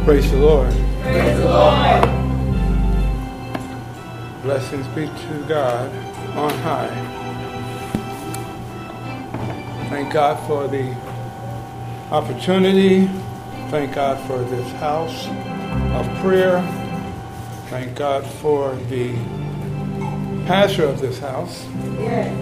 Praise the Lord. Praise the Lord. Blessings be to God on high. Thank God for the opportunity. Thank God for this house of prayer. Thank God for the pastor of this house. Yes.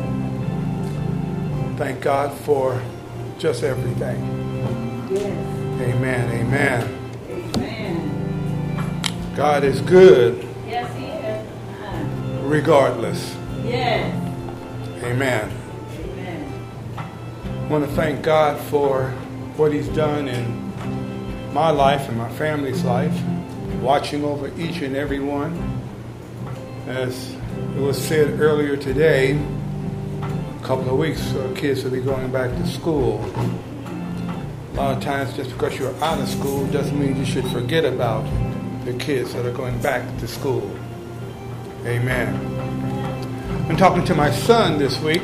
Thank God for just everything. Yes. Amen. Amen. Amen. God is good Yes, He is. regardless. Yes. Amen. Amen. I want to thank God for what He's done in my life and my family's life, watching over each and every one. As it was said earlier today, a couple of weeks, kids will be going back to school. A lot of times, just because you're out of school doesn't mean you should forget about the kids that are going back to school. Amen. I've been talking to my son this week,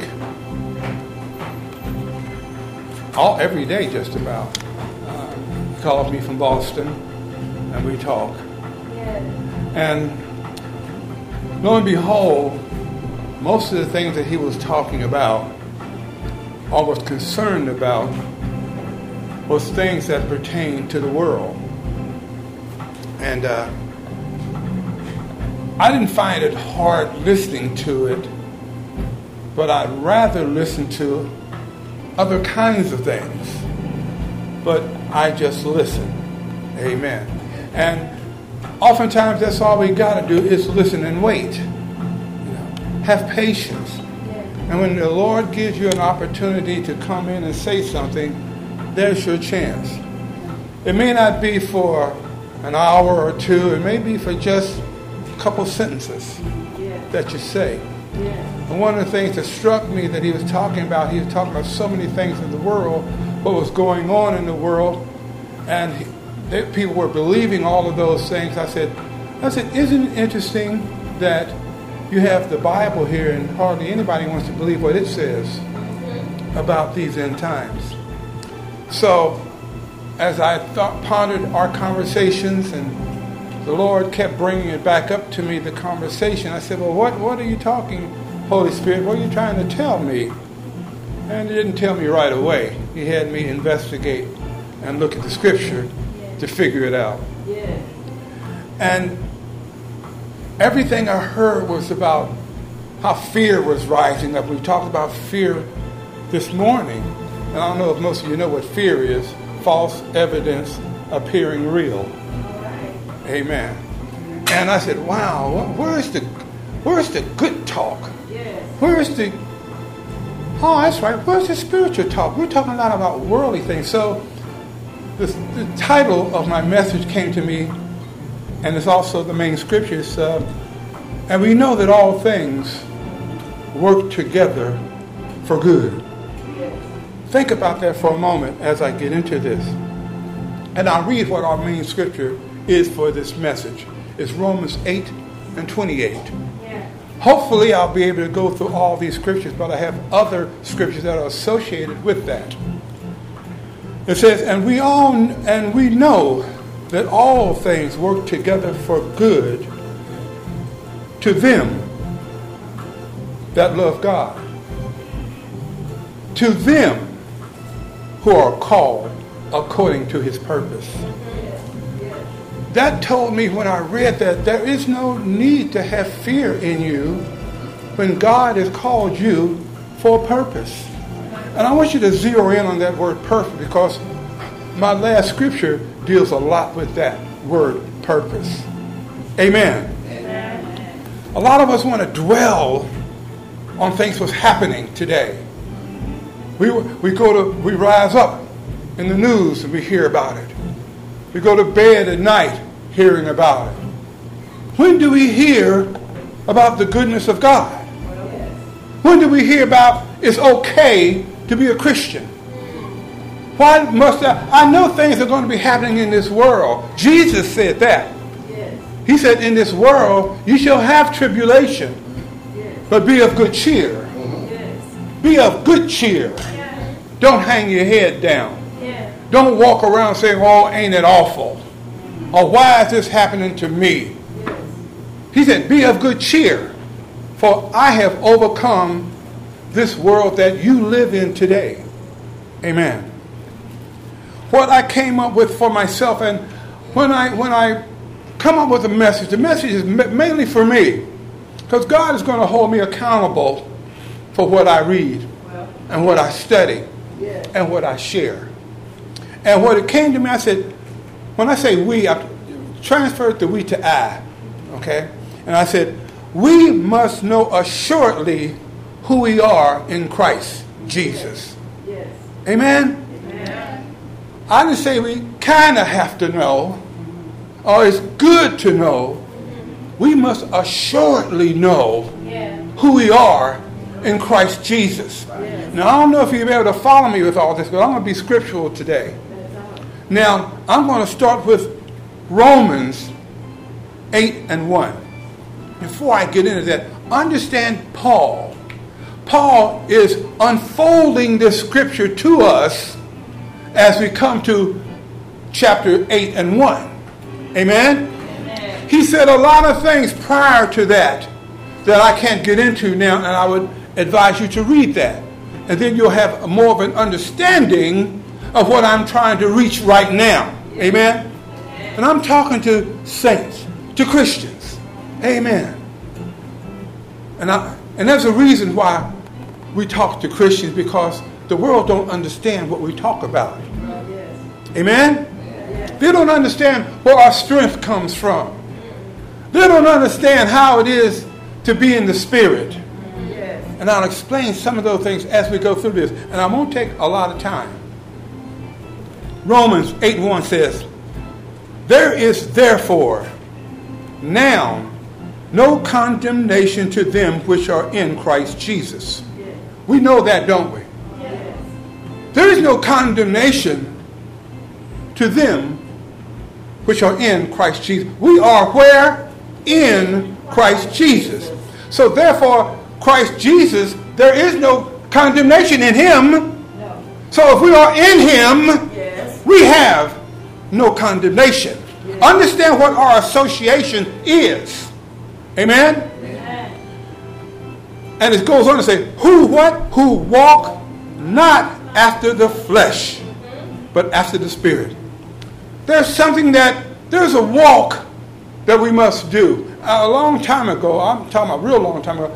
every day just about. He calls me from Boston, and we talk. Yes. And lo and behold, most of the things that he was talking about or was concerned about was things that pertain to the world. And I didn't find it hard listening to it, but I'd rather listen to other kinds of things. But I just listen. Amen. And oftentimes that's all we got to do is listen and wait. Have patience. And when the Lord gives you an opportunity to come in and say something, there's your chance. It may not be for an hour or two. It may be for just a couple sentences that you say. And one of the things that struck me that he was talking about so many things in the world, what was going on in the world, and people were believing all of those things. I said, isn't it interesting that you have the Bible here and hardly anybody wants to believe what it says about these end times? So, as I pondered our conversations, and the Lord kept bringing it back up to me, the conversation, I said, well, what are you talking, Holy Spirit? What are you trying to tell me? And He didn't tell me right away. He had me investigate and look at the Scripture to figure it out. Yes. And everything I heard was about how fear was rising up. We talked about fear this morning. And I don't know if most of you know what fear is. False evidence appearing real. Amen. And I said, wow, where's the good talk? Yes. That's right, where's the spiritual talk? We're talking a lot about worldly things. So the title of my message came to me, and it's also the main scriptures. And we know that all things work together for good. Think about that for a moment as I get into this. And I'll read what our main scripture is for this message. It's Romans 8 and 28. Yeah. Hopefully I'll be able to go through all these scriptures, but I have other scriptures that are associated with that. It says, and we know that all things work together for good to them that love God, to them who are called according to His purpose. That told me when I read that there is no need to have fear in you when God has called you for a purpose. And I want you to zero in on that word purpose, because my last scripture deals a lot with that word purpose. Amen. Amen. A lot of us want to dwell on things that's happening today. We rise up in the news and we hear about it. We go to bed at night hearing about it. When do we hear about the goodness of God? When do we hear about it's okay to be a Christian? Why must I know things are going to be happening in this world. Jesus said that. Yes. He said, in this world you shall have tribulation, Yes. but be of good cheer. Yes. Be of good cheer. Yes. Don't hang your head down. Yes. Don't walk around saying, oh, ain't it awful? Or why is this happening to me? He said, be of good cheer, for I have overcome this world that you live in today. Amen. What I came up with for myself, and when I come up with a message, the message is mainly for me, because God is going to hold me accountable for what I read and what I study and what I share. And what it came to me, I said, when I say we, I transferred the we to I, okay? And I said, we must know assuredly who we are in Christ Jesus. Yes. Amen? Amen. I didn't say we kind of have to know, or it's good to know. We must assuredly know who we are in Christ Jesus. Now, I don't know if you'll be able to follow me with all this, but I'm going to be scriptural today. Now, I'm going to start with Romans 8:1. Before I get into that, understand Paul. Paul is unfolding this scripture to us as we come to chapter 8:1. Amen? Amen? He said a lot of things prior to that I can't get into now, and I would advise you to read that. And then you'll have more of an understanding of what I'm trying to reach right now. Amen? And I'm talking to saints, to Christians. Amen. And there's a reason why we talk to Christians, because the world don't understand what we talk about. Amen? They don't understand where our strength comes from. They don't understand how it is to be in the Spirit. And I'll explain some of those things as we go through this. And I won't take a lot of time. Romans 8:1 says, there is therefore now no condemnation to them which are in Christ Jesus. We know that, don't we? There is no condemnation to them which are in Christ Jesus. We are where? In Christ Jesus. So therefore, Christ Jesus, there is no condemnation in him. No. So if we are in him, we have no condemnation. Yes. Understand what our association is. Amen? Amen? And it goes on to say, who walk not after the flesh, but after the Spirit. There's a walk that we must do. A long time ago, I'm talking about a real long time ago,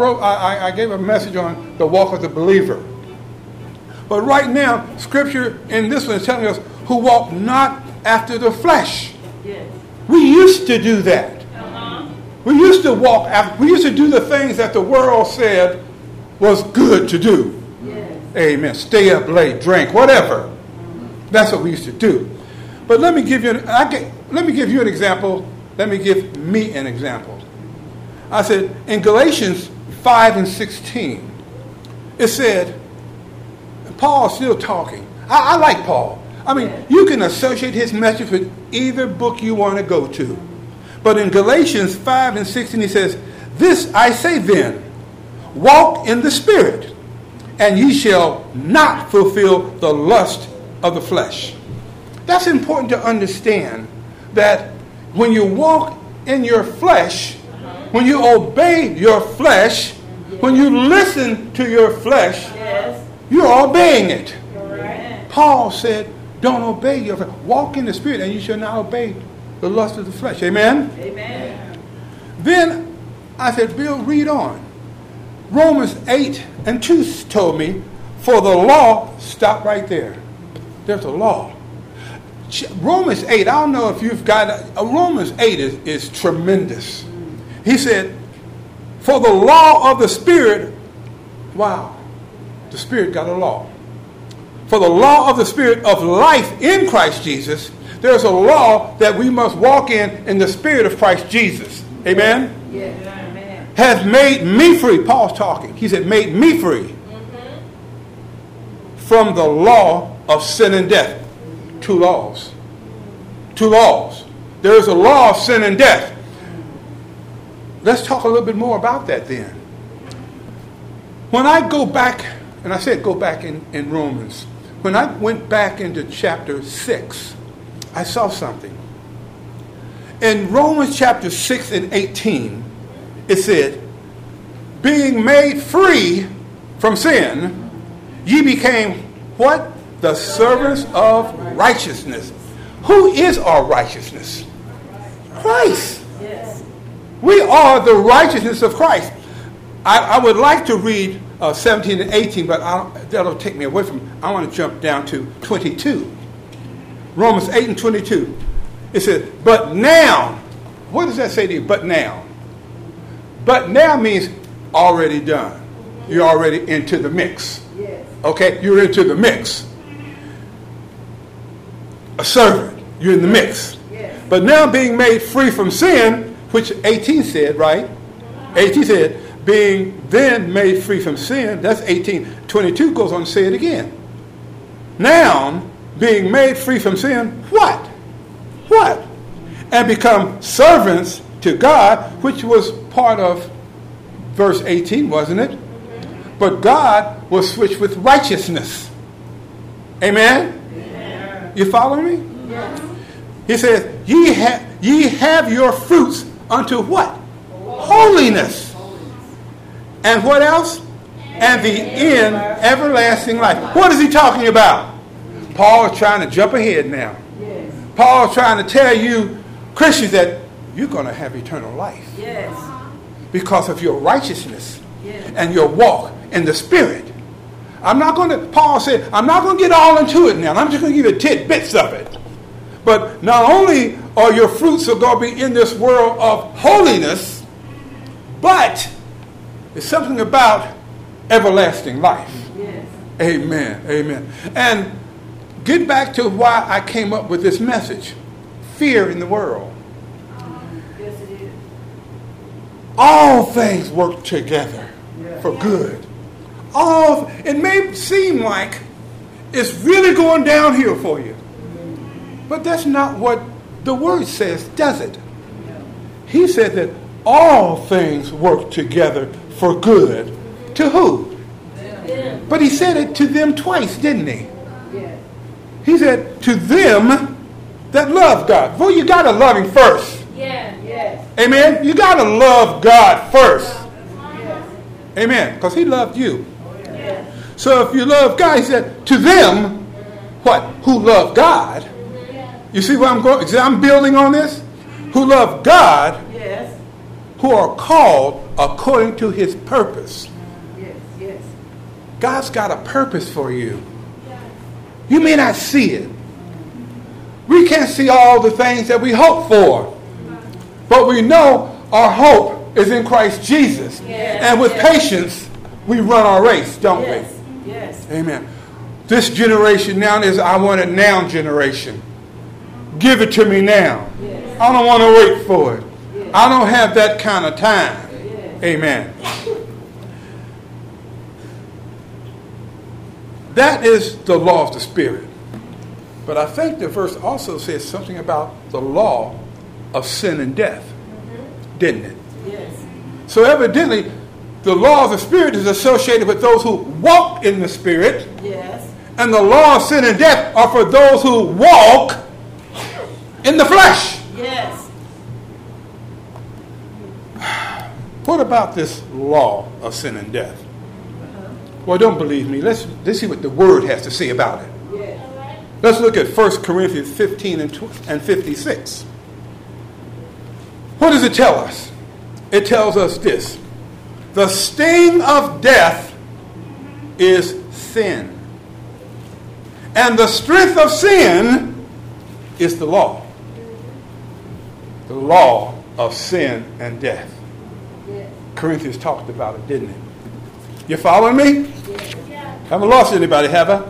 I gave a message on the walk of the believer. But right now, Scripture in this one is telling us who walk not after the flesh. Yes. We used to do that. Uh-huh. We used to walk after, we used to do the things that the world said was good to do. Yes. Amen. Stay up late, drink, whatever. That's what we used to do. But let me give you an example. Let me give me an example. I said, in Galatians 5:16, it said, Paul's still talking. I like Paul. I mean, you can associate his message with either book you want to go to. But in Galatians 5:16, he says, this I say then, walk in the Spirit, and ye shall not fulfill the lust of the flesh. That's important to understand, that when you walk in your flesh, when you obey your flesh, when you listen to your flesh, you're obeying it. Right. Paul said, don't obey your flesh. Walk in the Spirit, and you shall not obey the lust of the flesh. Amen? Amen. Then I said, Bill, read on. Romans 8:2 told me, for the law, stop right there. There's a law. Romans 8, I don't know if you've got Romans 8 is tremendous. He said, for the law of the Spirit, wow, the Spirit got a law. For the law of the Spirit of life in Christ Jesus, there's a law that we must walk in the Spirit of Christ Jesus. Amen? Yes. Amen. Has made me free. Paul's talking. He said, made me free from the law of sin and death. Two laws. There is a law of sin and death. Let's talk a little bit more about that then. When I go back, and I said go back in Romans, when I went back into chapter 6, I saw something. In Romans chapter 6 and 18, it said, being made free from sin, ye became what? The servants of righteousness. Who is our righteousness? Christ. Yes. We are the righteousness of Christ. I would like to read 17 and 18, but that'll take me away from. I want to jump down to 22. Romans 8 and 22. It says, but now, what does that say to you? But now. But now means already done. You're already into the mix. Yes. Okay? You're into the mix. A servant. You're in the mix. Yes. But now being made free from sin, which 18 said, right? 18 said, being then made free from sin, that's 18. 22 goes on to say it again. Now, being made free from sin, what? What? And become servants to God, which was part of verse 18, wasn't it? But God was switched with righteousness. Amen? Amen. You follow me? Yes. He says, ye have your fruits unto what? Holiness. And what else? And the end, everlasting life. What is he talking about? Paul is trying to jump ahead now. Yes. Paul is trying to tell you, Christians, that you're going to have eternal life Yes. because of your righteousness Yes. and your walk in the Spirit. Paul said, I'm not going to get all into it now. I'm just going to give you tidbits of it. But not only are your fruits are going to be in this world of holiness, but there's something about everlasting life. Yes. Amen. Amen. And get back to why I came up with this message. Fear in the world. Yes, it is. All things work together for good. It may seem like it's really going downhill for you. But that's not what the word says, does it? He said that all things work together for good. To who? Them. But he said it to them twice, didn't he? Yes. He said to them that love God. Well, you got to love him first. Yes. Yes. Amen? You got to love God first. Yes. Amen? Because he loved you. Yes. So if you love God, he said to them, what? Who love God. You see where I'm going? I'm building on this. Who love God, Yes. who are called according to his purpose. Yes. Yes. God's got a purpose for you. You may not see it. We can't see all the things that we hope for. But we know our hope is in Christ Jesus. Yes. And with patience, we run our race, don't Yes. Yes. we? Amen. This generation now is I want it now generation. Give it to me now. Yes. I don't want to wait for it. Yes. I don't have that kind of time. Yes. Amen. That is the law of the Spirit. But I think the verse also says something about the law of sin and death. Didn't it? Yes. So evidently, the law of the Spirit is associated with those who walk in the Spirit. Yes. And the law of sin and death are for those who walk in the flesh. Yes. What about this law of sin and death? Well, don't believe me. Let's see what the Word has to say about it. Yes. Let's look at 1 Corinthians 15 and 56. What does it tell us? It tells us this. The sting of death is sin. And the strength of sin is the law. The law of sin and death. Yes. Corinthians talked about it, didn't it? You following me? Yes. Haven't lost anybody, have I?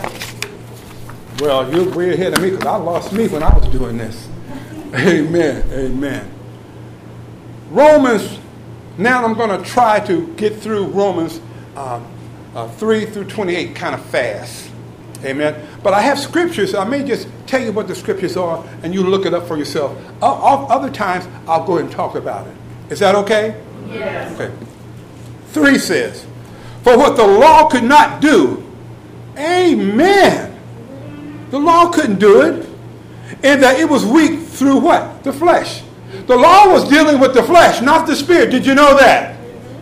Well, you're way ahead of me because I lost me when I was doing this. Amen. Amen. Romans, now I'm going to try to get through Romans 3 through 28 kind of fast. Amen. But I have scriptures. So I may just tell you what the scriptures are and you look it up for yourself. Other times, I'll go ahead and talk about it. Is that okay? Yes. Okay. 3 says, for what the law could not do, amen. The law couldn't do it, and that it was weak through what? The flesh. The law was dealing with the flesh, not the spirit. Did you know that?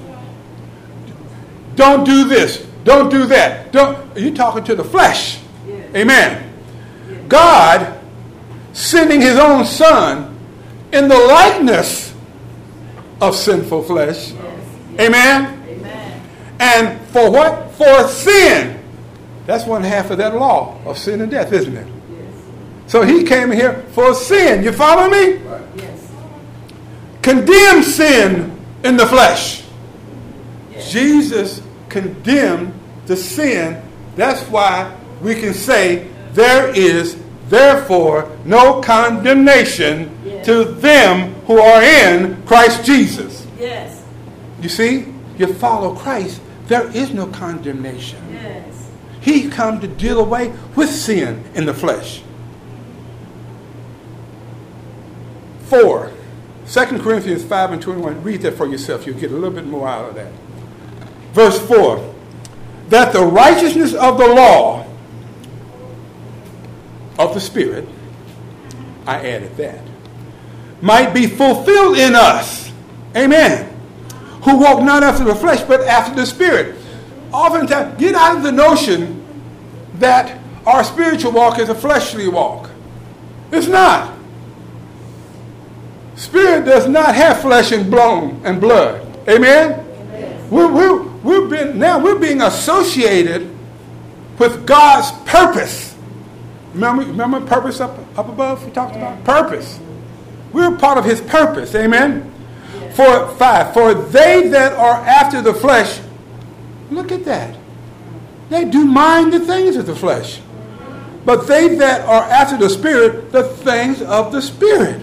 Don't do this. Don't do that. You're talking to the flesh. Yes. Amen. Yes. God sending his own son in the likeness of sinful flesh. Yes. Amen. Amen. And for what? For sin. That's one half of that law of sin and death, isn't it? Yes. So he came here for sin. You follow me? Right. Yes. Condemn sin in the flesh. Yes. Jesus condemned the sin. That's why we can say there is therefore no condemnation to them who are in Christ Jesus. Yes. You see, you follow Christ, there is no condemnation. Yes. He come to deal away with sin in the flesh. 4. 2 Corinthians 5 and 21. Read that for yourself. You'll get a little bit more out of that. Verse 4. That the righteousness of the law of the Spirit, I added that, might be fulfilled in us. Amen. Who walk not after the flesh, but after the Spirit. Oftentimes, get out of the notion that our spiritual walk is a fleshly walk. It's not. Spirit does not have flesh and bone and blood. Amen? We're being associated with God's purpose. Remember purpose up above we talked about? Purpose. We're part of his purpose. Amen? Yes. 5. For they that are after the flesh, look at that. They do mind the things of the flesh. But they that are after the Spirit, the things of the Spirit.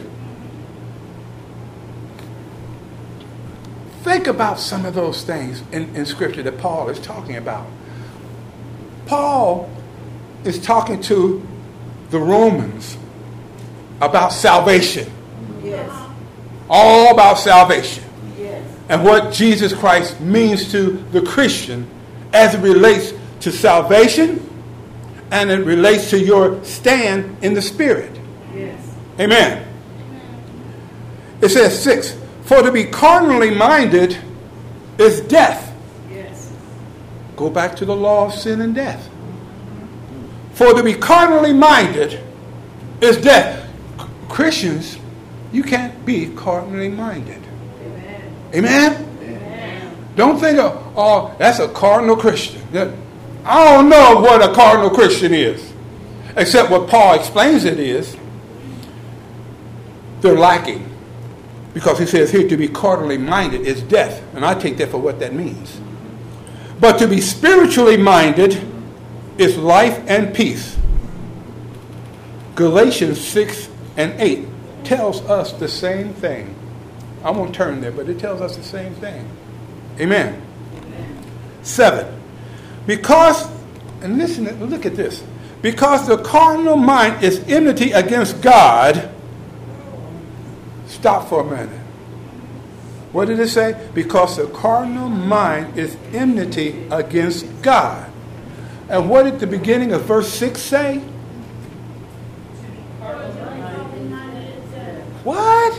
Think about some of those things in Scripture that Paul is talking about. Paul is talking to the Romans about salvation. Yes. All about salvation. Yes. And what Jesus Christ means to the Christian as it relates to salvation and it relates to your stand in the Spirit. Yes. Amen. It says 6. For to be carnally minded is death. Yes. Go back to the law of sin and death. For to be carnally minded is death. Christians, you can't be carnally minded. Amen. Amen? Amen. Don't think of, oh, that's a carnal Christian. I don't know what a carnal Christian is. Except what Paul explains it is. They're lacking. Because he says here to be carnally minded is death. And I take that for what that means. But to be spiritually minded is life and peace. Galatians 6 and 8 tells us the same thing. I won't turn there, but it tells us the same thing. Amen. 7. Because, and listen, look at this. Because the carnal mind is enmity against God. Stop for a minute. What did it say? Because the carnal mind is enmity against God. And what did the beginning of verse 6 say? What?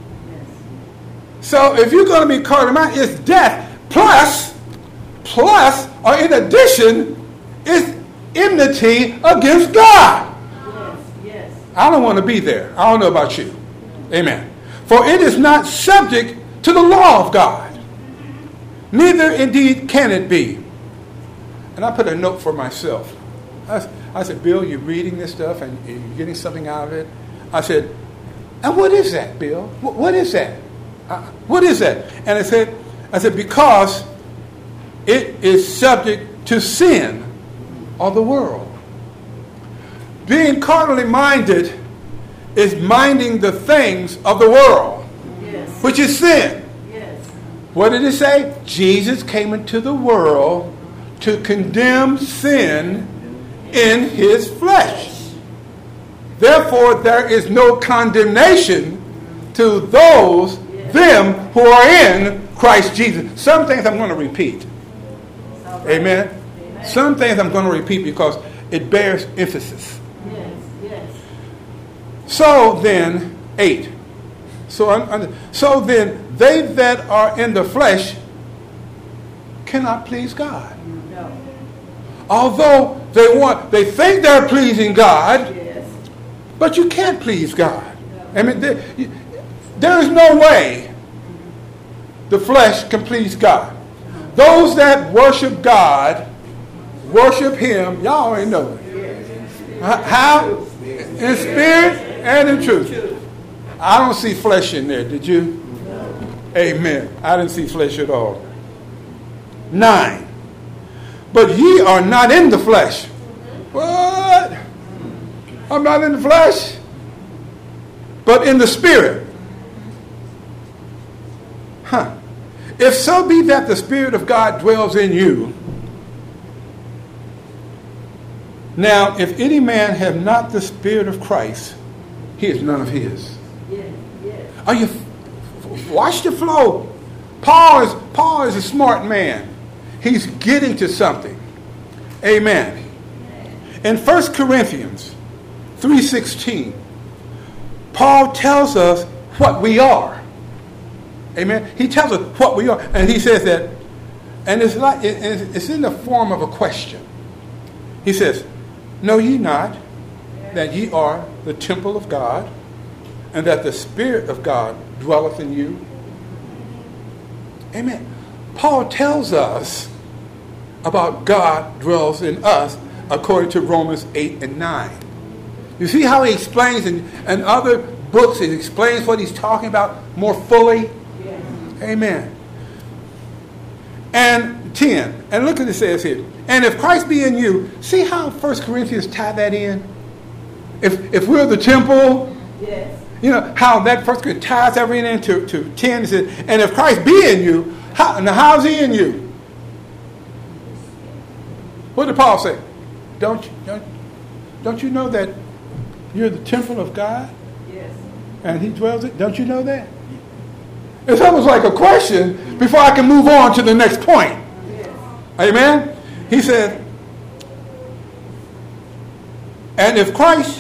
So if you're going to be carnal minded, it's death plus, or in addition, is enmity against God. Yes. Yes. I don't want to be there. I don't know about you. Amen. For it is not subject to the law of God. Neither indeed can it be. And I put a note for myself. I said, Bill, you're reading this stuff and you're getting something out of it. I said, and what is that, Bill? What is that? What is that? And I said, because it is subject to sin of the world. Being carnally minded is minding the things of the world, Yes. which is sin. Yes. What did it say? Jesus came into the world to condemn sin in his flesh. Therefore, there is no condemnation to those, them who are in Christ Jesus. Some things I'm going to repeat. Amen. Amen. Some things I'm going to repeat because it bears emphasis. Yes. Yes. So then, 8. So then they that are in the flesh cannot please God. No. Although they think they're pleasing God, Yes. but you can't please God. I mean, there is no way the flesh can please God. Those that worship God, worship Him, y'all already know it. How? In spirit and in truth. I don't see flesh in there, did you? No. Amen. I didn't see flesh at all. 9. But ye are not in the flesh. What? I'm not in the flesh, but in the spirit. Huh. If so be that the Spirit of God dwells in you. Now, if any man have not the Spirit of Christ, he is none of his. Yes. Yes. Are you? Watch the flow. Paul is a smart man. He's getting to something. Amen. In 1 Corinthians 3:16, Paul tells us what we are. Amen. He tells us what we are, and he says that, and it's in the form of a question. He says, "Know ye not that ye are the temple of God, and that the Spirit of God dwelleth in you?" Amen. Paul tells us about God dwells in us according to Romans 8 and 9. You see how he explains in other books, he explains what he's talking about more fully? Yes. Amen. And 10, and look what it says here. And if Christ be in you, see how 1 Corinthians tie that in? If we're the temple, Yes. you know, how that 1 Corinthians ties everything into 10. It says, and if Christ be in you, how's he in you? What did Paul say? Don't you know that you're the temple of God? Yes. And he dwells in? Don't you know that? It's almost like a question before I can move on to the next point. Yes. Amen? He said, and if Christ,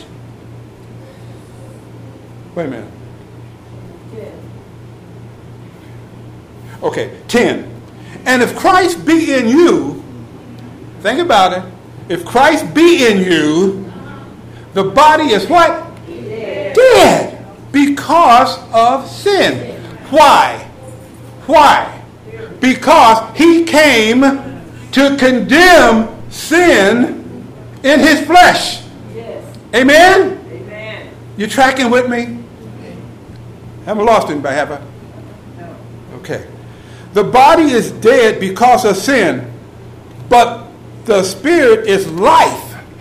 wait a minute. Yes. Okay, 10. And if Christ be in you, think about it. If Christ be in you, the body is what? Dead. Dead because of sin. Why? Why? Because he came to condemn sin in his flesh. Yes. Amen? Amen. You tracking with me? Haven't lost anybody, have I? No. Okay. The body is dead because of sin, but the spirit is life.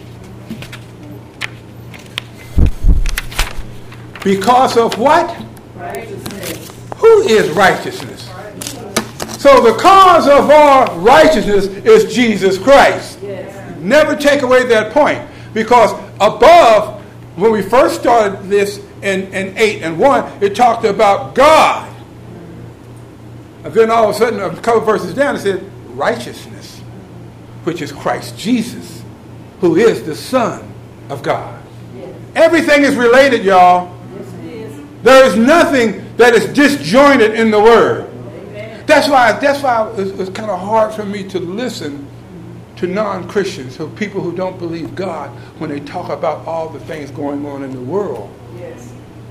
Because of what? Righteousness. Who is righteousness? So the cause of our righteousness is Jesus Christ. Yes. Never take away that point. Because above, when we first started this in 8 and 1, it talked about God. And then all of a sudden, a couple verses down, it said righteousness, which is Christ Jesus, who is the Son of God. Yes. Everything is related, y'all. Yes, it is. There is nothing that is disjointed in the Word. Amen. That's why it's kind of hard for me to listen to non-Christians, or people who don't believe God, when they talk about all the things going on in the world. Yes.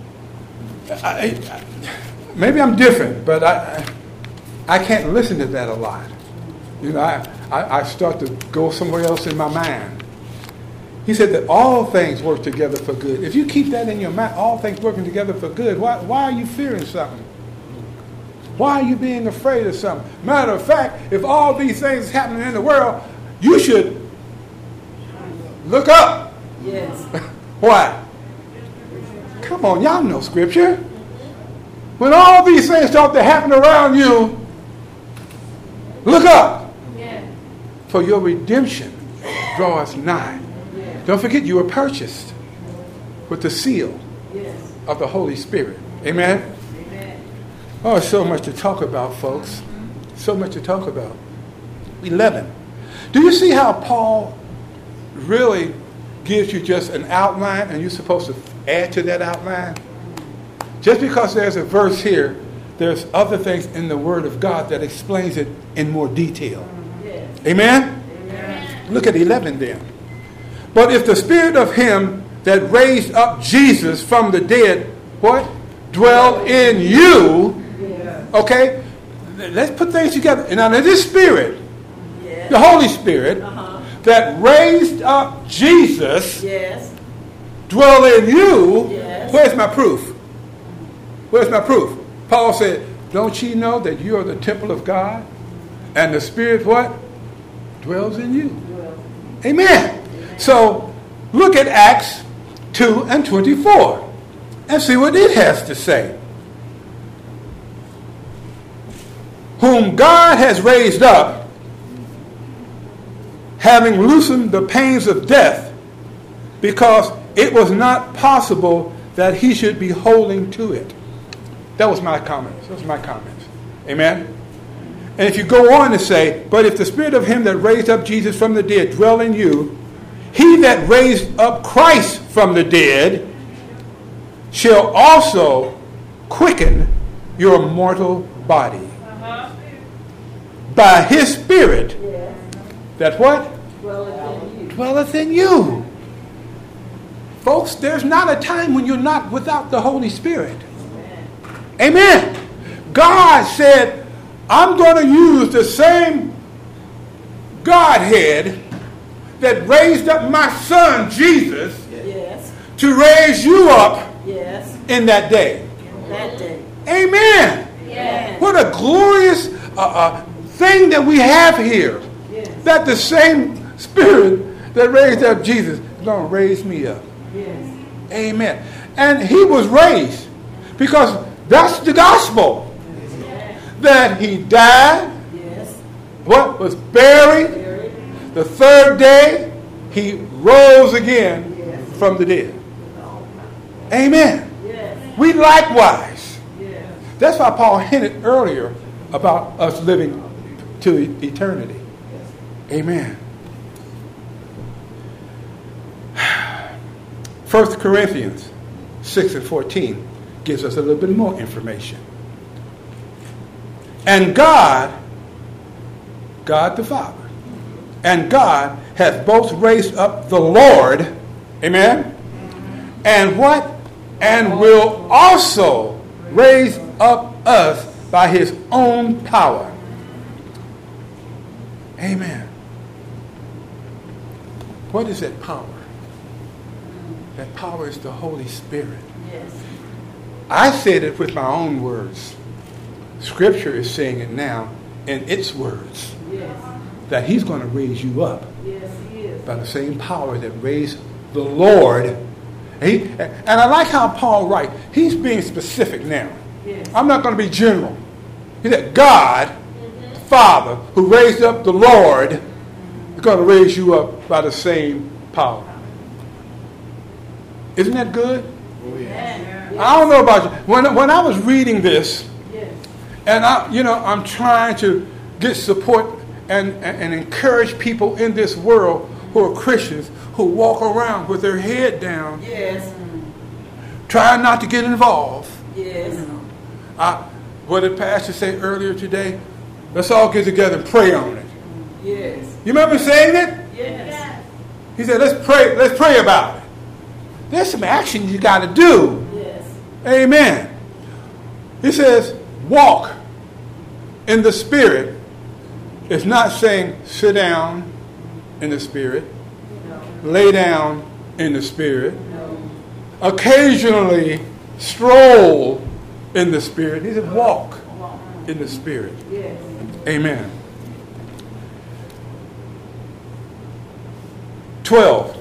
Maybe I'm different, but I can't listen to that a lot. You know, I start to go somewhere else in my mind. He said that all things work together for good. If you keep that in your mind, all things working together for good, why are you fearing something? Why are you being afraid of something? Matter of fact, if all these things happening in the world, you should look up. Yes. Why? Come on, y'all know Scripture. When all these things start to happen around you, look up. Yeah. For your redemption draws nigh. Yeah. Don't forget you were purchased with the seal Yes. of the Holy Spirit. Amen? Amen. Oh, so much to talk about, folks. So much to talk about. 11. Do you see how Paul really gives you just an outline and you're supposed to add to that outline? Just because there's a verse here, there's other things in the Word of God that explains it in more detail. Yes. Amen? Amen. Look at 11 then. But if the Spirit of him that raised up Jesus from the dead, what? Dwell in you. Yes. Okay? Let's put things together. And now this Spirit, Yes. the Holy Spirit, that raised up Jesus, Yes. dwell in you. Yes. Where's my proof? Where's my proof? Paul said, don't ye know that you are the temple of God? And the Spirit what? Dwells in you. Well, Amen. So look at Acts 2 and 24 and see what it has to say. Whom God has raised up, having loosened the pains of death, because it was not possible that he should be holding to it. That was my comments. Those were my comments. Amen. And if you go on to say, but if the Spirit of him that raised up Jesus from the dead dwell in you, he that raised up Christ from the dead shall also quicken your mortal body by his Spirit yes. that what? Dwelleth in you. Dwelleth in you. Folks, there's not a time when you're not without the Holy Spirit. Amen. God said, I'm going to use the same Godhead that raised up my son, Jesus, Yes. to raise you up Yes. in that day. That day. Amen. Yes. What a glorious thing that we have here. Yes. That the same Spirit that raised up Jesus is going to raise me up. Yes. Amen. And he was raised because that's the gospel. That he died, Yes. what? Was buried. Buried. The third day, he rose again Yes. from the dead. Amen. Yes. We likewise. Yes. That's why Paul hinted earlier about us living to eternity. Amen. 1 Corinthians 6 and 14 gives us a little bit more information. And God the Father, and God hath both raised up the Lord, amen, and what? And will also raise up us by his own power. Amen. What is that power? That power is the Holy Spirit. Yes. I said it with my own words. Scripture is saying it now in its words. Yes. That he's going to raise you up Yes, he is. by the same power that raised the Lord. And I like how Paul writes. He's being specific now. Yes. I'm not going to be general. He said, God, Father, who raised up the Lord, is going to raise you up by the same power. Isn't that good? Yes. I don't know about you. When I was reading this, Yes. and I'm trying to get support and encourage people in this world who are Christians who walk around with their head down, Yes. trying not to get involved. Yes. What did Pastor say earlier today? Let's all get together and pray on it. Yes. You remember saying it? Yes. He said, let's pray about it. There's some action you got to do. Yes. Amen. He says, walk in the Spirit. It's not saying sit down in the Spirit, No. lay down in the Spirit, No. occasionally stroll in the Spirit. He said, walk in the Spirit. Yes. Amen. 12.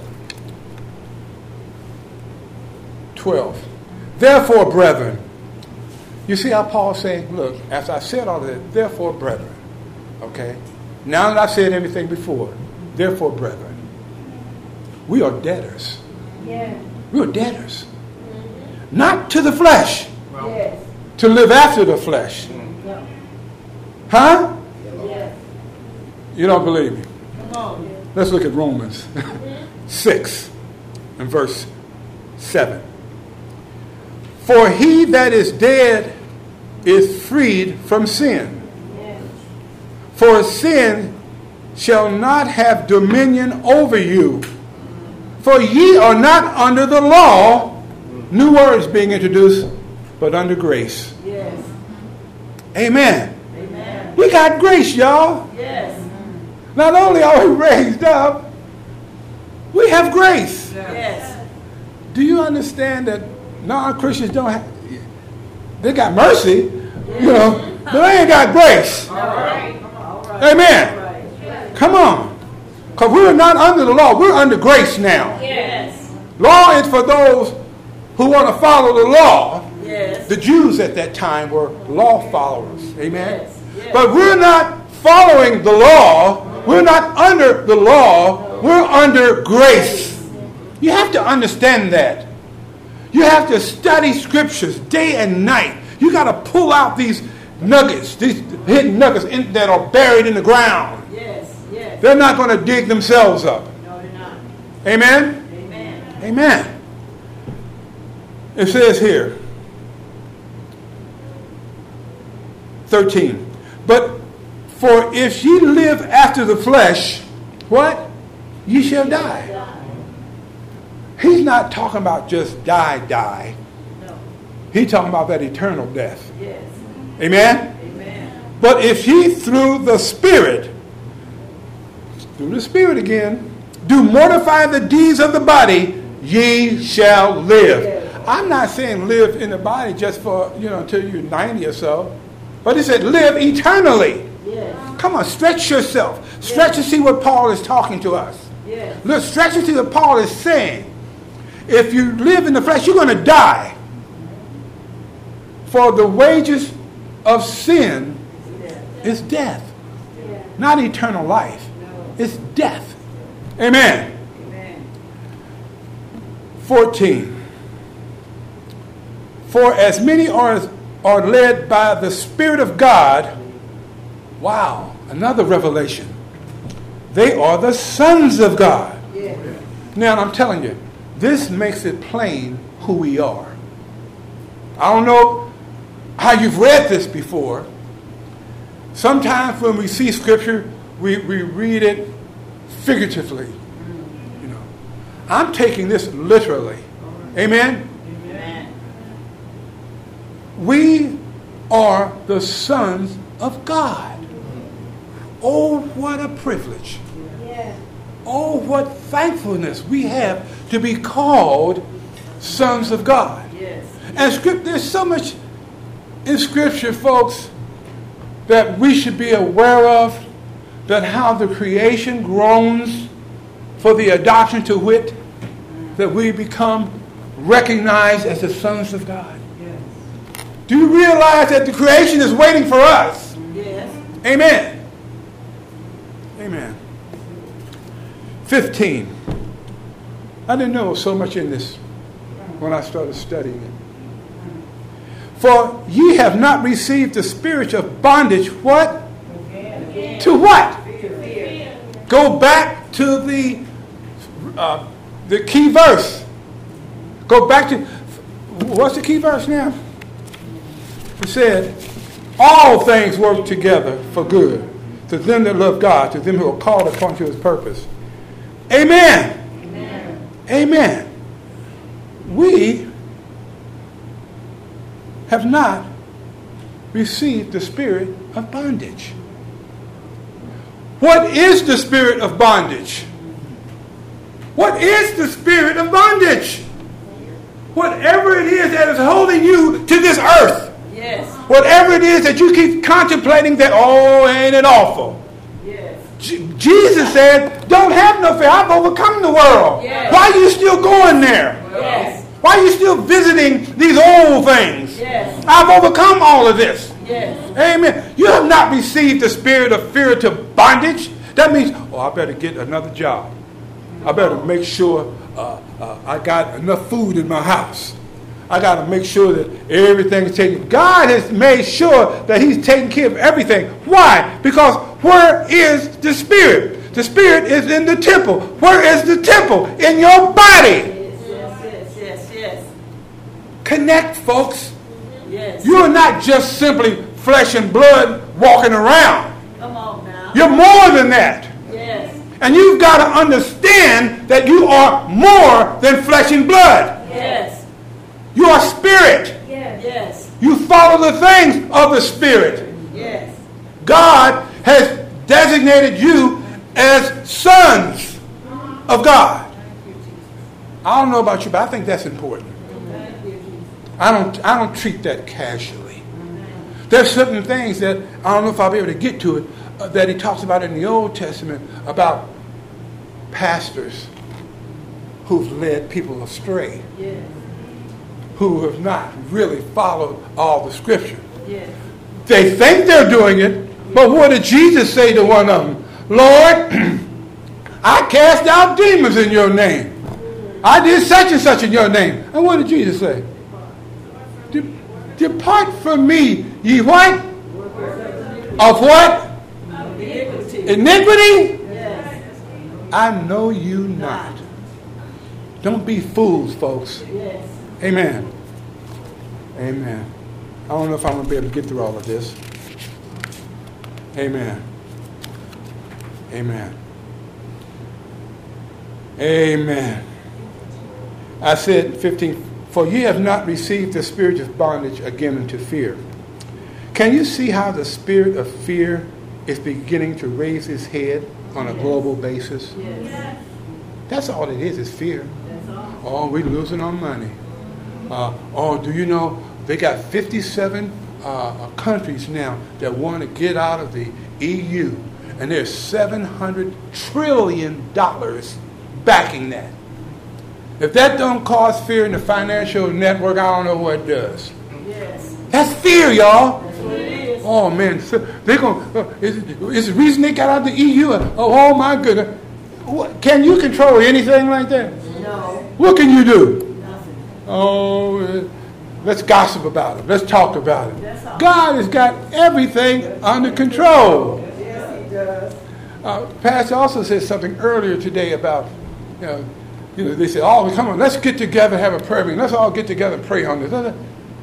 Therefore, brethren. You see how Paul's saying, look, as I said all of that, therefore, brethren. Okay? Now that I've said everything before, therefore, brethren. We are debtors. Yes. We are debtors. Not to the flesh. Yes. To live after the flesh. No. Huh? Yes. You don't believe me? Come on. Let's look at Romans 6 and verse 7. For he that is dead is freed from sin. Yes. For sin shall not have dominion over you. For ye are not under the law, new words being introduced, but under grace. Yes. Amen. Amen. We got grace, y'all. Yes. Not only are we raised up, we have grace. Yes. Do you understand that non-Christians don't have, they got mercy, you know, but they ain't got grace. All right. All right. Amen. All right. Come on. Because we're not under the law. We're under grace now. Yes. Law is for those who want to follow the law. Yes. The Jews at that time were law followers. Amen. Yes. Yes. But we're not following the law. We're not under the law. We're under grace. You have to understand that. You have to study scriptures day and night. You got to pull out these nuggets, these hidden nuggets that are buried in the ground. Yes. Yes. They're not going to dig themselves up. No, they're not. Amen? Amen. Amen. It says here, 13. But for if ye live after the flesh, what? Ye shall die. He's not talking about just die. No. He's talking about that eternal death. Yes. Amen? Amen. But if ye through the Spirit again, do mortify the deeds of the body, ye shall live. Yes. I'm not saying live in the body just for, until you're 90 or so. But he said live eternally. Yes. Come on, stretch yourself. Stretch to see what Paul is talking to us. Yes. Look, stretch to see what Paul is saying. If you live in the flesh, you're going to die. For the wages of sin is death. Not eternal life. It's death. Amen. Amen. 14. For as many are led by the Spirit of God, wow, another revelation. They are the sons of God. Yes. Now, I'm telling you, this makes it plain who we are. I don't know how you've read this before. Sometimes when we see Scripture, we read it figuratively. I'm taking this literally. Amen? Amen. We are the sons of God. Oh, what a privilege. Yes. Oh, what thankfulness we have to be called sons of God. Yes. And there's so much in Scripture, folks, that we should be aware of, that how the creation groans for the adoption to wit, that we become recognized as the sons of God. Yes. Do you realize that the creation is waiting for us? Yes. Amen. Amen. 15. I didn't know so much in this when I started studying it. For ye have not received the spirit of bondage, what? Again. To what? Fear. Go back to the key verse. Go back to, what's the key verse now? It said, all things work together for good to them that love God, to them who are called according to his purpose. Amen. Amen. Amen. We have not received the spirit of bondage. What is the spirit of bondage? What is the spirit of bondage? Whatever it is that is holding you to this earth. Yes. Whatever it is that you keep contemplating that, oh, ain't it awful? Yes. Jesus said, don't have no fear. I've overcome the world. Yes. Why are you still going there? Yes. Why are you still visiting these old things? Yes. I've overcome all of this. Yes. Amen. You have not received the spirit of fear to bondage. That means, oh, I better get another job. I better make sure I got enough food in my house. I got to make sure that everything's taken. God has made sure that he's taking care of everything. Why? Because where is the Spirit? The Spirit is in the temple. Where is the temple? In your body. Yes. Yes. Yes. Yes. Connect folks. Yes. You are not just simply flesh and blood walking around. Come on now. You're more than that. Yes. And you've got to understand that you are more than flesh and blood. Yes. You are spirit. Yes. You follow the things of the spirit. Yes. God has designated you as sons of God. I don't know about you, but I think that's important. I don't treat that casually. There's certain things that I don't know if I'll be able to get to it that he talks about in the Old Testament about pastors who've led people astray, Yes. who have not really followed all the scripture. Yes. They think they're doing it, but what did Jesus say to one of them? Lord, I cast out demons in your name. I did such and such in your name. And what did Jesus say? Depart from me, ye what? Of what? Iniquity. Iniquity? Yes. I know you not. Don't be fools, folks. Yes. Amen. Amen. I don't know if I'm going to be able to get through all of this. Amen. Amen. Amen. I said 15, for ye have not received the spirit of bondage again into fear. Can you see how the spirit of fear is beginning to raise its head on a global basis? Yes. That's all it is fear. That's all. Oh, we're losing our money. Oh, do you know they got 57 countries now that want to get out of the EU, and there's $700 trillion backing that. If that don't cause fear in the financial network, I don't know what does. Yes. That's fear, y'all. That's what it is. Oh man, so they're going. Is the reason they got out of the EU? Oh my goodness. Can you control anything like that? No. What can you do? Nothing. Oh, let's gossip about it. Let's talk about it. That's all. God has got everything under control. Yes, he does. Pastor also said something earlier today about, they said, oh, come on, let's get together and have a prayer meeting. Let's all get together and pray on this.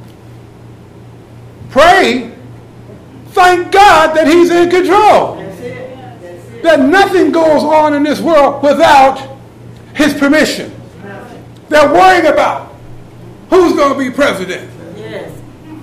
Pray. Thank God that he's in control. That's it. That's it. That nothing goes on in this world without his permission. Nothing. They're worrying about who's going to be president. Yes.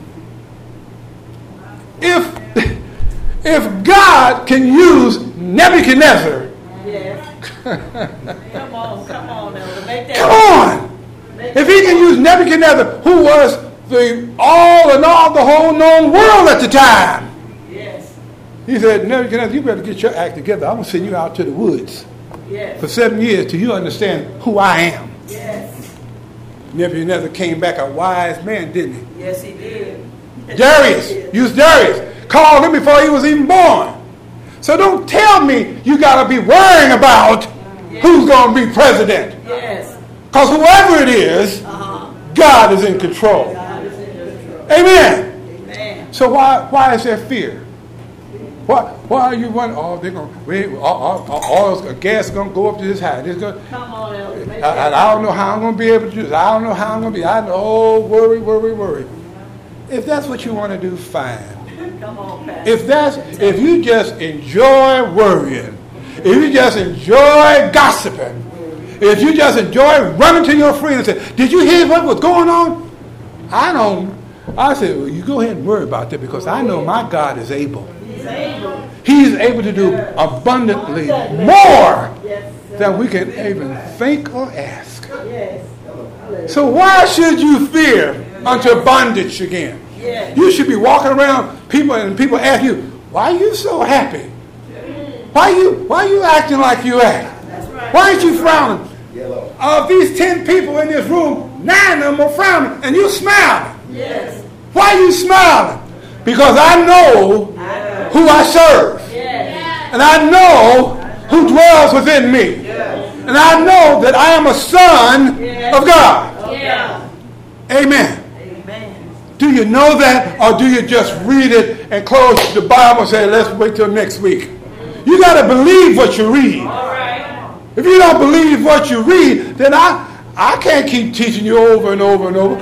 If God can use Nebuchadnezzar, Yes. Come on, Elder. Make that. come on! If he can use Nebuchadnezzar, who was the all in all, the whole known world at the time, Yes. he said, Nebuchadnezzar, you better get your act together. I'm going to send you out to the woods Yes. for 7 years till you understand who I am. Yes. Nebuchadnezzar came back a wise man, didn't he? Yes, he did. Darius, use Darius. Called him before he was even born. So don't tell me you got to be worrying about who's going to be president. Yes. Because whoever it is, God is in control. God is in control. Amen. Amen. So why is there fear? Why are you wondering? Oh, they're going all gas is going to go up to this high. Come on, Elder. Make I that. don't know how I'm going to be able to do this. I don't know how I'm going to be. I know, worry. If that's what you want to do, fine. Come on, Pastor. If you just enjoy worrying, if you just enjoy gossiping, if you just enjoy running to your friend and say, did you hear what was going on? I said, well, you go ahead and worry about that because I know my God is able. He's able. He's able to do abundantly more than we can even think or ask. Yes. So why should you fear unto bondage again? Yes. You should be walking around people ask you, why are you so happy? Why are you acting like you act? That's right. Why aren't you frowning? Of these 10 people in this room, 9 of them are frowning and you're smiling. Yes. Why are you smiling? Because I know who I serve. Yes. And I know who dwells within me. And I know that I am a son of God. Yeah. Amen. Amen. Do you know that, or do you just read it and close the Bible and say, let's wait till next week? You got to believe what you read. All right. If you don't believe what you read, then I I can't keep teaching you over and over and over.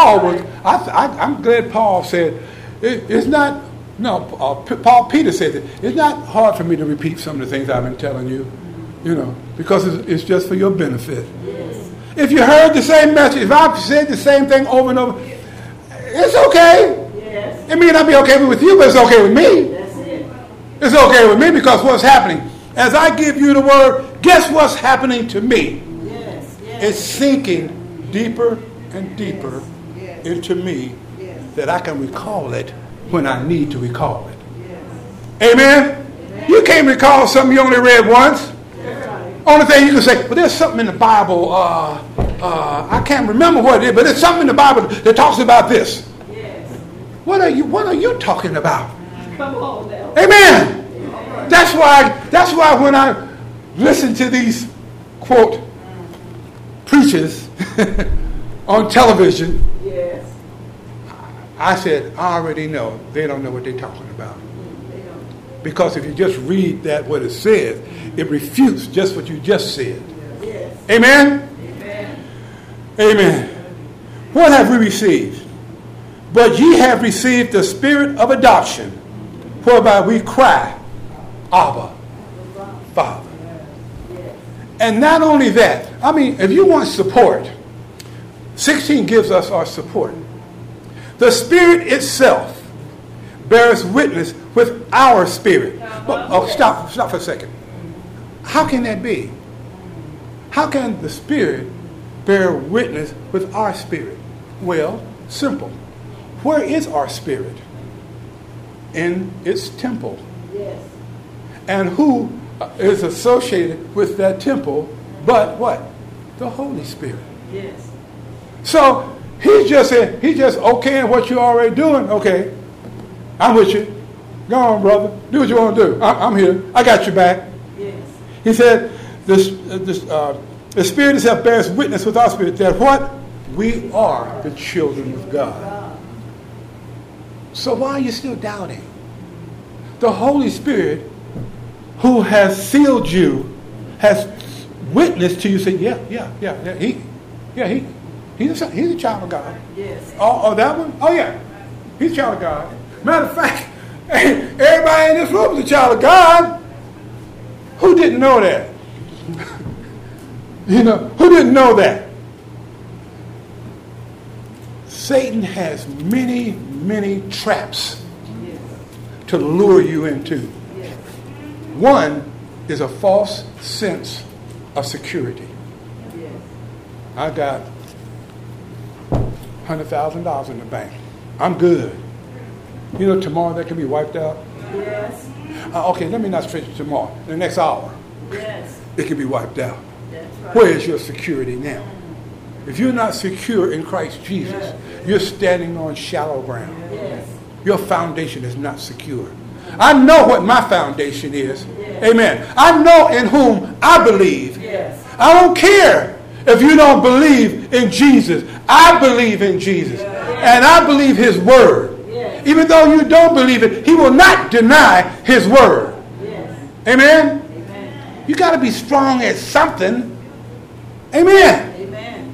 I'm glad Paul said, it's not, Peter said it. It's not hard for me to repeat some of the things I've been telling you, because it's just for your benefit. Yes. If you heard the same message, if I've said the same thing over and over, it's okay. Yes. It may not be okay with you, but it's okay with me. That's it. It's okay with me because what's happening? As I give you the word, guess what's happening to me? Yes. Yes. It's sinking deeper and deeper into me that I can recall it when I need to recall it. Yes. Amen? You can't recall something you only read once. Only thing you can say, well, there's something in the Bible, I can't remember what it is, but there's something in the Bible that talks about this. Yes. What are you talking about? Come on now. Amen. That's why when I listen to these, quote, preachers on television, Yes. I said, I already know they don't know what they're talking about. Because if you just read that, what it says, it refutes just what you just said. Yes. Amen? Amen. Amen. What have we received? But ye have received the spirit of adoption, whereby we cry, Abba, Father. And not only that, if you want support, 16 gives us our support. The Spirit itself bears witness with our spirit. But, stop for a second. How can that be? How can the Spirit bear witness with our spirit? Well, simple. Where is our spirit? In its temple. Yes. And who is associated with that temple but what? The Holy Spirit. Yes. So he's just okaying what you're already doing. Okay, I'm with you. Go on, brother. Do what you want to do. I'm here. I got your back. Yes. He said, the Spirit itself bears witness with our spirit that what? We are the children of God. So why are you still doubting? The Holy Spirit, who has sealed you, has witnessed to you, saying, he's a child of God. Yes. Oh, that one? Oh, yeah. He's a child of God. Matter of fact, everybody in this room is a child of God. Who didn't know that? Who didn't know that? Satan has many, many traps to lure you into. Yes. One is a false sense of security. Yes. I got $100,000 in the bank. I'm good. Tomorrow that can be wiped out. Yes. Okay, let me not stretch it tomorrow. In the next hour, Yes. it can be wiped out. That's right. Where is your security now? If you're not secure in Christ Jesus, you're standing on shallow ground. Yes. Your foundation is not secure. I know what my foundation is. Yes. Amen. I know in whom I believe. Yes. I don't care if you don't believe in Jesus. I believe in Jesus. And I believe his word. Yes. Even though you don't believe it, he will not deny his word. Yes. Amen? Amen. You got to be strong at something. Amen. Amen.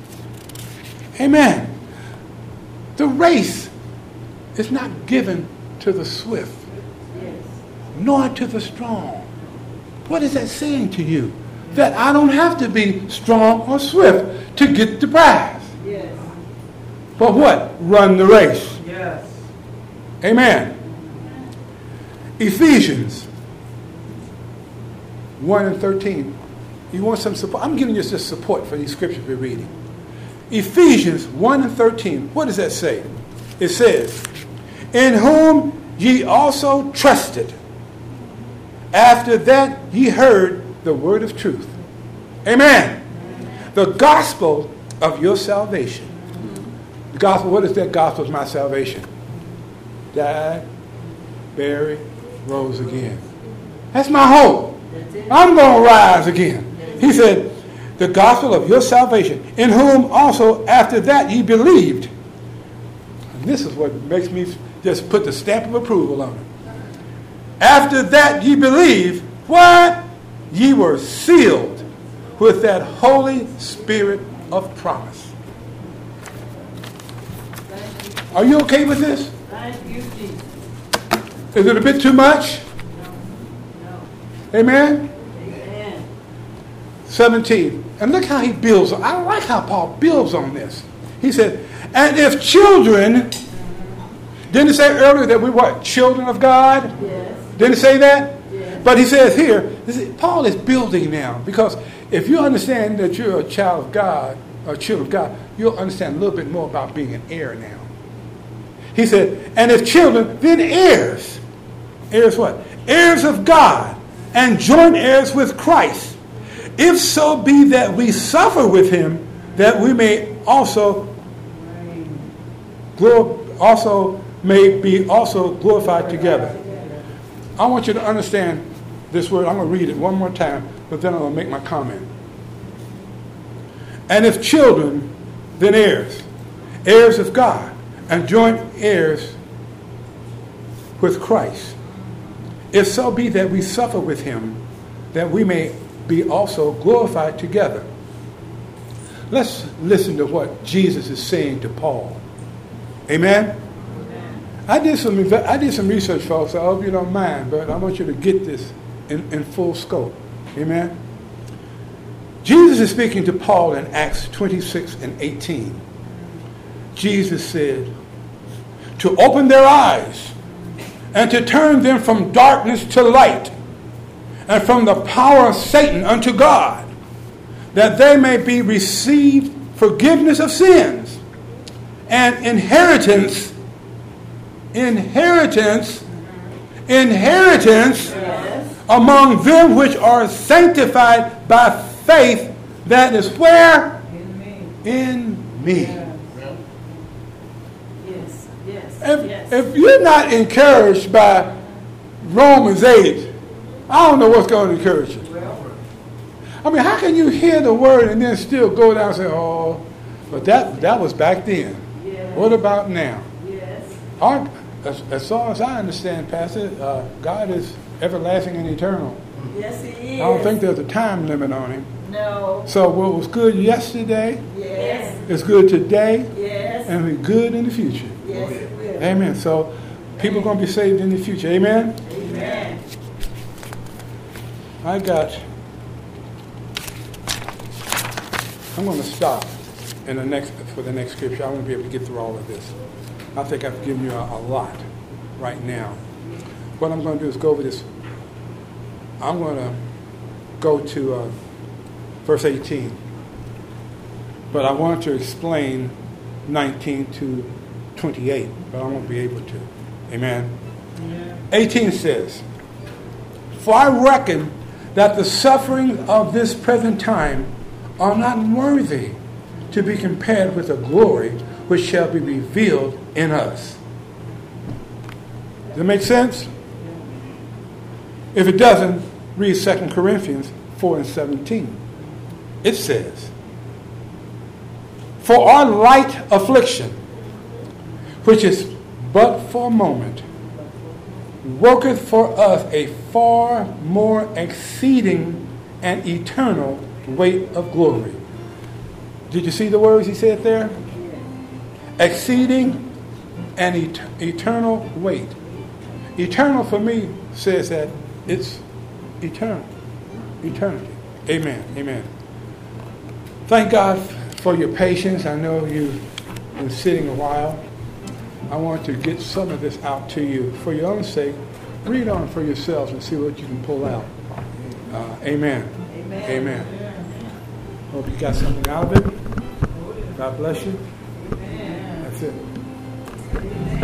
Amen. The race is not given to the swift, Yes. nor to the strong. What is that saying to you? That I don't have to be strong or swift to get the prize. Yes. But what? Run the race. Yes. Amen. Ephesians 1 and 13. You want some support? I'm giving you just support for these scriptures we're reading. Ephesians 1 and 13. What does that say? It says, in whom ye also trusted, after that ye heard the word of truth. Amen. The gospel of your salvation. The gospel, what is that gospel of my salvation? Died, buried, rose again. That's my hope. I'm going to rise again. He said, the gospel of your salvation, in whom also after that ye believed. And this is what makes me just put the stamp of approval on it. After that ye believe, what? Ye were sealed with that Holy Spirit of promise. Are you okay with this? Thank you, Jesus. Is it a bit too much? No. Amen? Amen. 17. And look how he builds. I like how Paul builds on this. He said, and if children, didn't it say earlier that we what? Children of God? Yes. Didn't it say that? Yes. But he says here, Paul is building now. Because if you understand that you're a child of God, or a child of God, you'll understand a little bit more about being an heir now. He said, and if children, then heirs. Heirs what? Heirs of God, and joint heirs with Christ. If so be that we suffer with him, that we may also be glorified together. I want you to understand this word. I'm going to read it one more time, but then I'm going to make my comment. And if children, then heirs. Heirs of God, and joint heirs with Christ. If so be that we suffer with him, that we may be also glorified together. Let's listen to what Jesus is saying to Paul. Amen? Amen. I did some research, folks. I hope you don't mind, but I want you to get this in full scope. Amen? Jesus is speaking to Paul in Acts 26 and 18. Jesus said, to open their eyes and to turn them from darkness to light and from the power of Satan unto God, that they may be received forgiveness of sins and inheritance yes. Among them which are sanctified by faith that is where? In me. If you're not encouraged by Romans 8, I don't know what's going to encourage you. I mean, how can you hear the word and then still go down and say, oh, but that was back then. Yes. What about now? Yes. As far as I understand, Pastor, God is everlasting and eternal. Yes, he is. I don't think there's a time limit on him. No. So what was good yesterday is good today and will be good in the future. Yes, it will. Amen. So people are going to be saved in the future. Amen? Amen. I'm going to stop for the next scripture. I want to be able to get through all of this. I think I've given you a lot right now. What I'm going to do is go over this. I'm going to go to verse 18. But I want to explain 19 to 28, but I won't be able to. Amen? Yeah. 18 says, for I reckon that the suffering of this present time are not worthy to be compared with the glory which shall be revealed in us. Does that make sense? If it doesn't, read 2 Corinthians 4 and 17. It says, for our light affliction, which is but for a moment, worketh for us a far more exceeding and eternal weight of glory. Did you see the words he said there? Exceeding and eternal weight. Eternal for me says that it's eternal. Eternity. Amen. Amen. Thank God for your patience. I know you've been sitting a while. I want to get some of this out to you. For your own sake, read on for yourselves and see what you can pull out. Amen. Amen. Amen. Hope you got something out of it. God bless you. Amen. That's it.